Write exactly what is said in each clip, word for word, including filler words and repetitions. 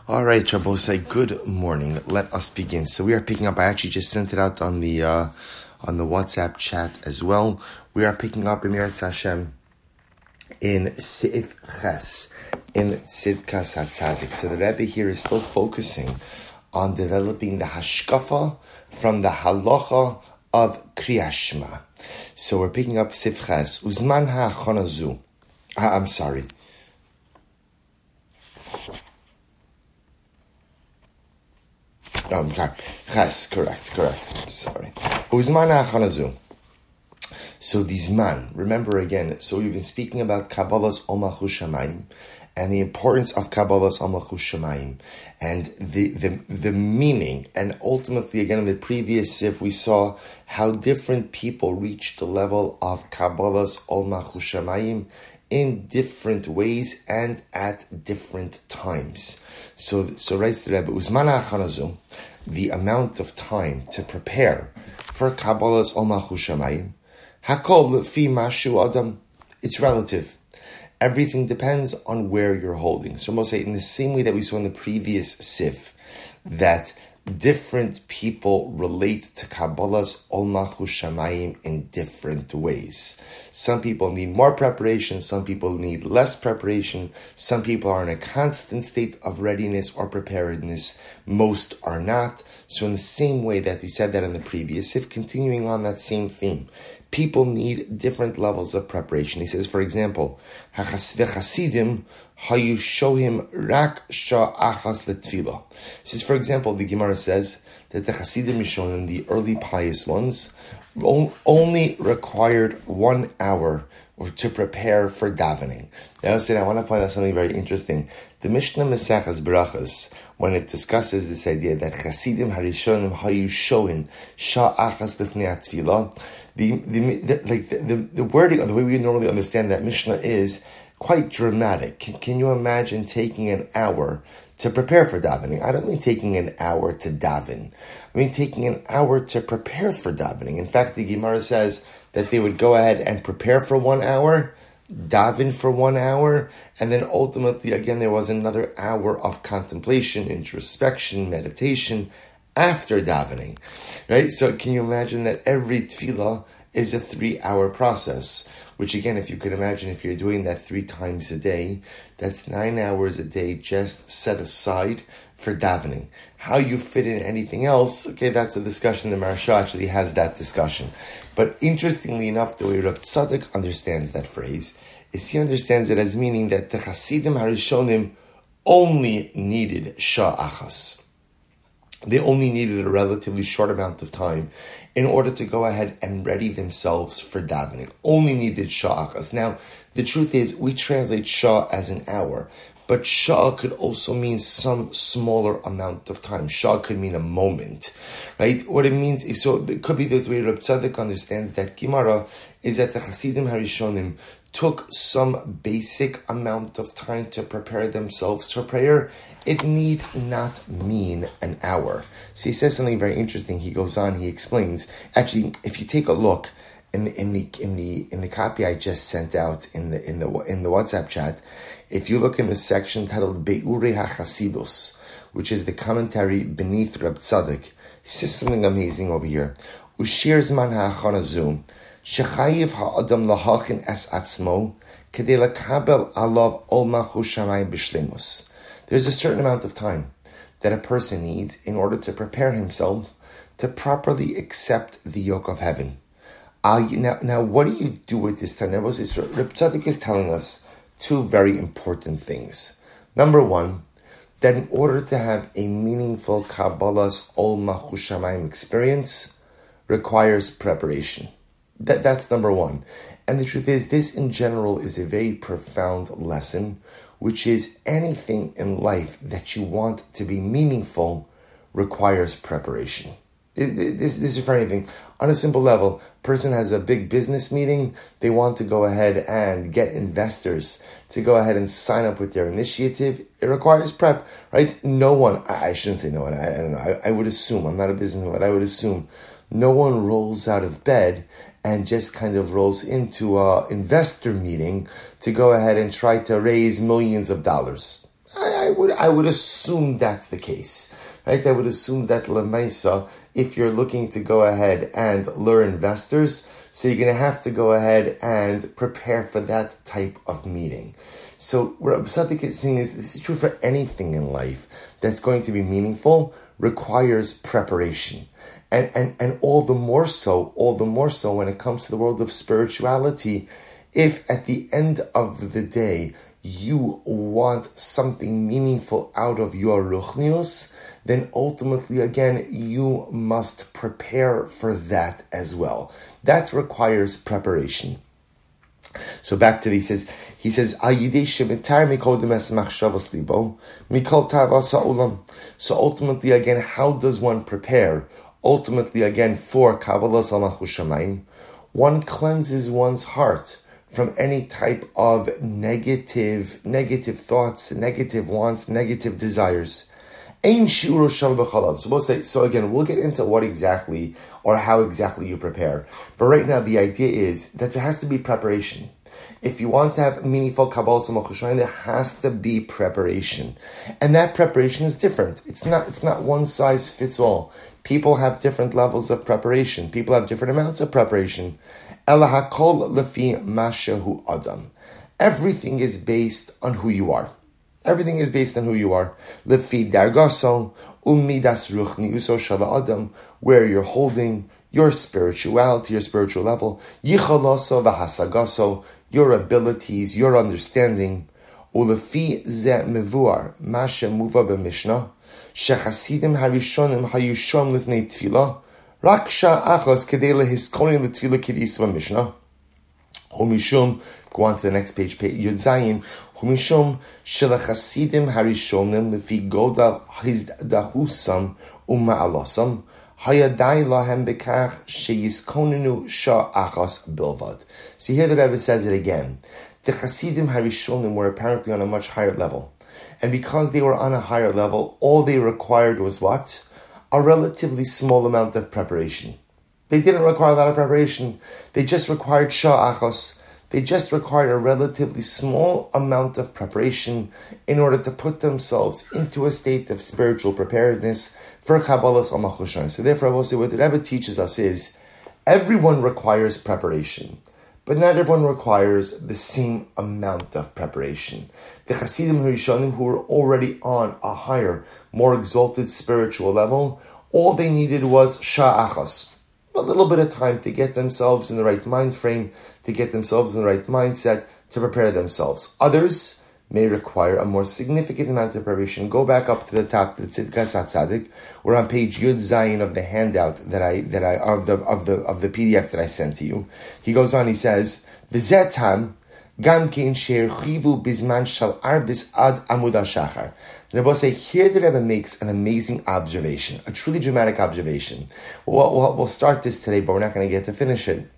All right, Rabosai, good morning. Let us begin. So we are picking up, I actually just sent it out on the uh, on the WhatsApp chat as well. We are picking up in Eretz Hashem in Seif Ches, in Tzidkas HaTzadik. So the Rebbe here is still focusing on developing the Hashkafa from the Halacha of Kriyas Shema. So we're picking up Seif Ches. Uzman ha'achanazu. I'm sorry. Um, Ches, correct, correct. Sorry. Uzman ha'achanazu. So the Zman, remember again, so we've been speaking about Kabbalah's Ol Malchus Shamayim and the importance of Kabbalah's Ol Malchus Shamayim and the, the the meaning, and ultimately again in the previous sif we saw how different people reach the level of Kabbalah's Ol Malchus Shamayim in different ways and at different times. So so writes the Rebbe, Uzman ha'achanazu, the amount of time to prepare for Kabbalah's Ol Malchus Shamayim, Hakol fi mashu adam, it's relative. Everything depends on where you're holding. So we'll say in the same way that we saw in the previous sif, that different people relate to Kabbalah's Ol Malchus Shamayim in different ways. Some people need more preparation, some people need less preparation, some people are in a constant state of readiness or preparedness, most are not. So in the same way that we said that in the previous sif, continuing on that same theme, people need different levels of preparation. He says, for example, Hachasidim hayushohim rak sha achas letfila. He says, for example, the Gemara says that the Hasidim Rishonim, the early pious ones, only required one hour to prepare for davening. Now, listen, I want to point out something very interesting. The Mishnah Maseches Berachos, when it discusses this idea that Hasidim Harishonim hayushohim sha achas lefnei atfila, The, the, the like the, the, the wording of the way we normally understand that Mishnah is quite dramatic. Can, can you imagine taking an hour to prepare for davening? I don't mean taking an hour to daven. I mean taking an hour to prepare for davening. In fact, the Gemara says that they would go ahead and prepare for one hour, daven for one hour, and then ultimately, again, there was another hour of contemplation, introspection, meditation, after davening, right? So can you imagine that every tefillah is a three-hour process, which again, if you could imagine, if you're doing that three times a day, that's nine hours a day just set aside for davening. How you fit in anything else, okay, that's a discussion. The Maharsha actually has that discussion. But interestingly enough, the way Rav Tzadok understands that phrase is he understands it as meaning that the Hasidim Harishonim only needed Shah Achas. They only needed a relatively short amount of time in order to go ahead and ready themselves for davening. Only needed Shah Achas. Now, the truth is, we translate Shah as an hour, but Shah could also mean some smaller amount of time. Shah could mean a moment, right? What it means is, so it could be the way Reb Tzadok understands that Gemara is that the Hasidim Harishonim took some basic amount of time to prepare themselves for prayer. It need not mean an hour. So he says something very interesting. He goes on, he explains. Actually, if you take a look in the in the in the in the copy I just sent out in the in the in the WhatsApp chat, if you look in the section titled Be'urei HaChasidus, which is the commentary beneath Reb Tzadok, he says something amazing over here. Ushir zman ha'achanazu shechayiv ha'adam lahachin es atzmo kedei lakabel alav ol malchus shamayim b'shleimus. There's a certain amount of time that a person needs in order to prepare himself to properly accept the yoke of heaven. Uh, now, now, what do you do with this time? Reb Tzadok is telling us two very important things. Number one, that in order to have a meaningful Kabbalah's Ol Malchus Shamayim experience requires preparation. That, that's number one. And the truth is, this in general is a very profound lesson, which is anything in life that you want to be meaningful requires preparation. It, it, this, this is for anything. On a simple level, person has a big business meeting, they want to go ahead and get investors to go ahead and sign up with their initiative. It requires prep, right? No one, I, I shouldn't say no one, I, I don't know, I, I would assume, I'm not a businessman, but I would assume no one rolls out of bed and just kind of rolls into an investor meeting to go ahead and try to raise millions of dollars. I, I would I would assume that's the case, right? I would assume that Lemaisa, if you're looking to go ahead and lure investors, so you're going to have to go ahead and prepare for that type of meeting. So what Rabbi Tzaddik is saying is, this is true for anything in life that's going to be meaningful, requires preparation. And, and, and all the more so, all the more so when it comes to the world of spirituality, if at the end of the day, you want something meaningful out of your ruchnius, then ultimately, again, you must prepare for that as well. That requires preparation. So back to the, he says, he says, so ultimately, again, how does one prepare? Ultimately, again, for Kabbalas Malchus Shamayim, one cleanses one's heart from any type of negative, negative thoughts, negative wants, negative desires. So we'll say, so again, we'll get into what exactly or how exactly you prepare. But right now, the idea is that there has to be preparation. If you want to have meaningful Kabbalas Malchus Shamayim, there has to be preparation. And that preparation is different. It's not, it's not one size fits all. People have different levels of preparation. People have different amounts of preparation. Ela hakol lefi mashahu adam. Everything is based on who you are. Everything is based on who you are. Lefi dargaso umidas ruchniuso shala adam, where you're holding your spirituality, your spiritual level. Yichalaso v'hasagaso, your abilities, your understanding. Ulefi ze mevuar masha muva b'mishnah. Shechasidim harishonim hayushom lifnei tefillah. Rak sha'achos kedei lehiskonin l'tefillah k'dis v'mishnah. Humishum, go on to the next page, page Yud Zayin. Humishum shelachasidim harishonim lefi godal hizdahusam uma'alosam hayadai lahem bekach sheyiskoninu sha'achos bilvad. So here the Rebbe says it again. The Chasidim harishonim were apparently on a much higher level. And because they were on a higher level, all they required was what? A relatively small amount of preparation. They didn't require a lot of preparation. They just required sha'achos. They just required a relatively small amount of preparation in order to put themselves into a state of spiritual preparedness for Kabbalas Malchus Shamayim. So therefore, I will say what the Rebbe teaches us is, everyone requires preparation. But not everyone requires the same amount of preparation. The Chasidim Harishonim, who were already on a higher, more exalted spiritual level, all they needed was sha'achos, a little bit of time to get themselves in the right mind frame, to get themselves in the right mindset, to prepare themselves. Others may require a more significant amount of preparation. Go back up to the top, the Tzidkas HaTzadik. We're on page Yud Zayin of the handout that I that I of the of the of the P D F that I sent to you. He goes on. He says, "V'zetam gam kein she'erchivu bizman shal arbis ad amud hashachar." The Rebbe say here the Rebbe makes an amazing observation, a truly dramatic observation. We'll, we'll, we'll start this today, but we're not going to get to finish it.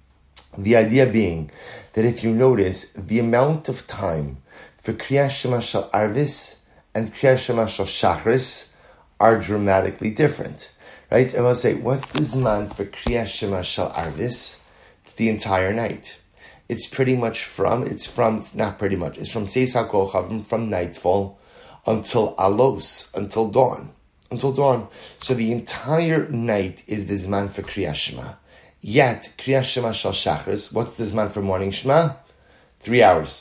The idea being that if you notice the amount of time for Kriyas Shema Shal Arvis and Kriyas Shema Shal Shachris are dramatically different, right? I will say, what's the Zman for Kriyas Shema Shal Arvis? It's the entire night. It's pretty much from, it's from, it's not pretty much, it's from Seis HaKochavim, from nightfall until Alos, until dawn, until dawn. So the entire night is the Zman for Kriyas Shema. Yet, Kriyas Shema Shal Shachris, what's the Zman for morning Shema? Three hours.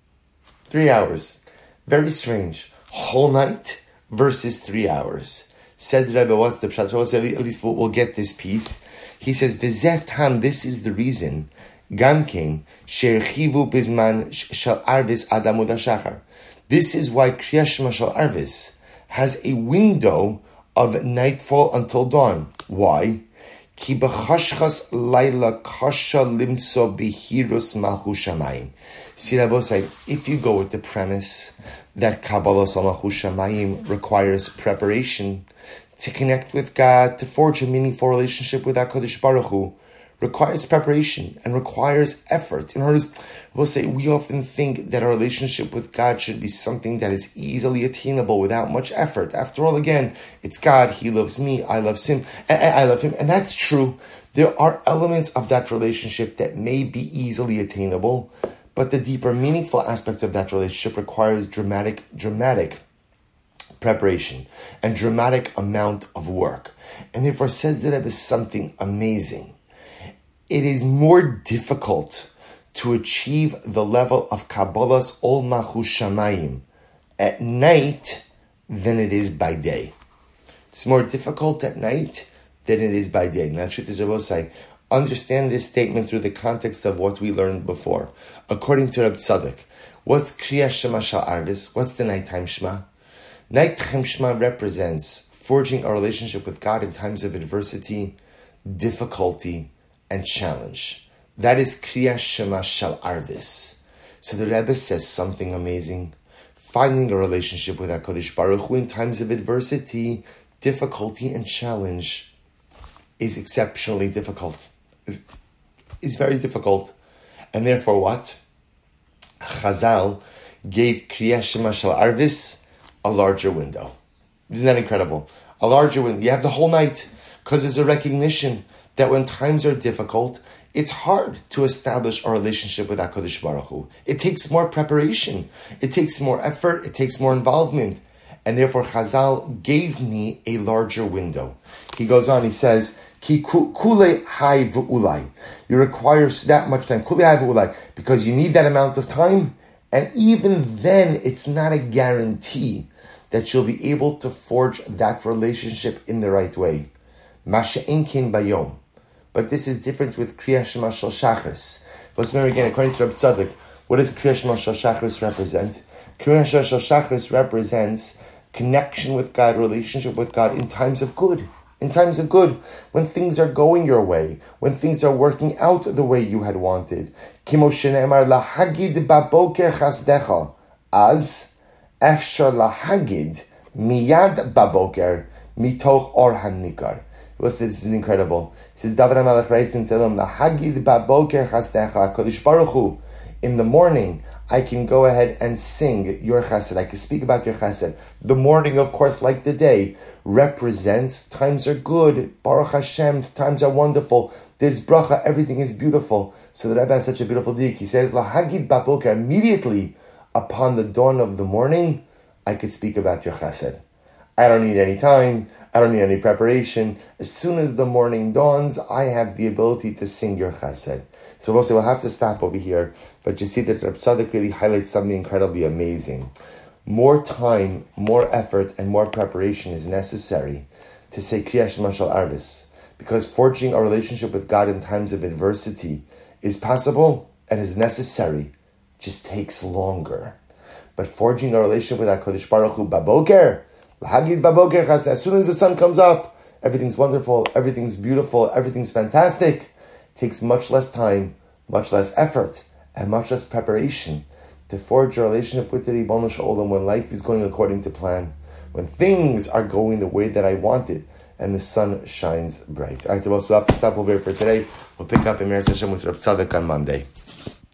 Three hours. Very strange. Whole night versus three hours. Says Rebbe, what's the pshat? At least we'll, we'll get this piece. He says, V'zetam, this is the reason, Gamkin, She'erchivu bizman shal arvis ad amud hashachar. This is why Kriyas Shema Shal Arvis has a window of nightfall until dawn. Why? Ki b'chashchas laila kasha limso bihirus malchus shamayim. See, Rabosai, if you go with the premise that Kabbalas Malchus Shamayim requires preparation to connect with God, to forge a meaningful relationship with HaKadosh Baruch Hu, requires preparation and requires effort. In order, we'll say, we often think that our relationship with God should be something that is easily attainable without much effort. After all, again, it's God, He loves me, I love Him, I love Him, and that's true. There are elements of that relationship that may be easily attainable, But the deeper, meaningful aspects of that relationship requires dramatic, dramatic preparation and dramatic amount of work. And therefore, says the Rebbe something amazing. It is more difficult to achieve the level of Kabbalas Ol Malchus Shamayim at night than it is by day. It's more difficult at night than it is by day. Now, Shrit Rebbe say, understand this statement through the context of what we learned before. According to Reb Tzadok, what's Kriyas Shema Shal Arvis? What's the nighttime Shema? Nighttime Shema represents forging a relationship with God in times of adversity, difficulty, and challenge. That is Kriyas Shema Shal Arvis. So the Rebbe says something amazing. Finding a relationship with HaKadosh Baruch Hu in times of adversity, difficulty, and challenge is exceptionally difficult. Is, is very difficult. And therefore what? Chazal gave Kriyas Shema Shal Arvis a larger window. Isn't that incredible? A larger window. You have the whole night, because there's a recognition that when times are difficult, it's hard to establish a relationship with HaKadosh Baruch Hu. It takes more preparation. It takes more effort. It takes more involvement. And therefore, Chazal gave me a larger window. He goes on, he says, Ki kule hai v'ulai. You require that much time. Kule hai v'ulai. Because you need that amount of time. And even then, it's not a guarantee that you'll be able to forge that relationship in the right way. Masha'in kin bayom. But this is different with Kriyas Shema Shal Shachris. Let's remember again, according to Reb Tzadok, what does Kriyas Shema Shal Shachris represent? Kriyas Shema Shal Shachris represents connection with God, relationship with God in times of good. In times of good, when things are going your way, when things are working out the way you had wanted. Kimo shene'emar lahagid baboker chasdecha, as efshar lahagid miyad baboker mitoch or hanikar. Listen, this is incredible. It says David HaMelech writes in Tehillim, lahagid baboker chasdecha, Kodesh Baruch Hu, in the morning, I can go ahead and sing your chesed. I can speak about your chesed. The morning, of course, like the day, represents times are good. Baruch Hashem, times are wonderful. There's bracha, everything is beautiful. So the Rebbe has such a beautiful dik. He says, lahagid baboker, immediately upon the dawn of the morning, I could speak about your chesed. I don't need any time. I don't need any preparation. As soon as the morning dawns, I have the ability to sing your chesed. So we'll say we'll have to stop over here, but you see that Reb Tzadok really highlights something incredibly amazing. More time, more effort, and more preparation is necessary to say Kriyas Shema Shal Arvis, because forging a relationship with God in times of adversity is possible and is necessary, just takes longer. But forging a relationship with HaKadosh Baruch Hu baboker, lahagid baboker, as soon as the sun comes up, everything's wonderful, everything's beautiful, everything's fantastic. Takes much less time, much less effort, and much less preparation to forge a relationship with the Ribono Shel Olam when life is going according to plan, when things are going the way that I wanted, and the sun shines bright. All right, we'll have to stop over here for today. We'll pick up in Meretz Hashem with Reb Tzadok on Monday.